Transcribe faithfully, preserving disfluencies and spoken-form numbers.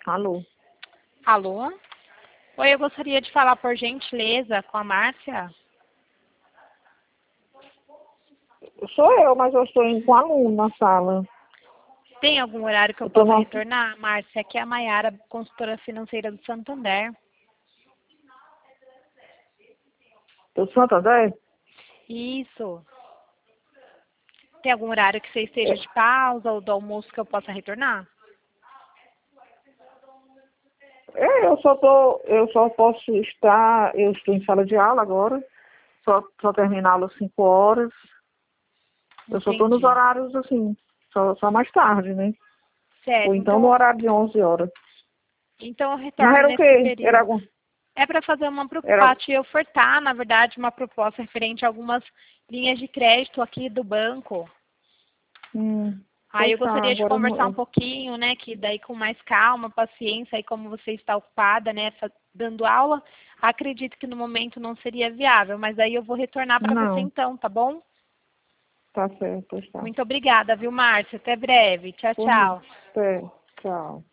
Alô? Alô? Oi, eu gostaria de falar, por gentileza, com a Márcia. Sou eu, mas eu estou indo com aluno na sala. Tem algum horário que eu, Eu tô possa na... retornar? Márcia, aqui é a Maiara, consultora financeira do Santander. Do Santander? Isso. Tem algum horário que você esteja de pausa ou do almoço que eu possa retornar? É, eu só tô, eu só posso estar, eu estou em sala de aula agora, só, só terminar às cinco horas. Eu só estou nos Entendi. horários assim, só, só mais tarde, né? Ou Certo, então no então, horário de onze horas. então eu Mas retorno era o nesse quê? Era período. algum... É para fazer uma Era... para te ofertar, na verdade, uma proposta referente a algumas linhas de crédito aqui do banco. Hum, Aí pois eu tá, gostaria de agora eu conversar um não... pouquinho, né, que daí com mais calma, paciência, aí como você está ocupada, né, fa- dando aula, acredito que no momento não seria viável, mas aí eu vou retornar para você Não, então, tá bom? tá certo, pois tá. Muito obrigada, viu, Márcia? Até breve. Tchau, Por nada. tchau. Até, tchau.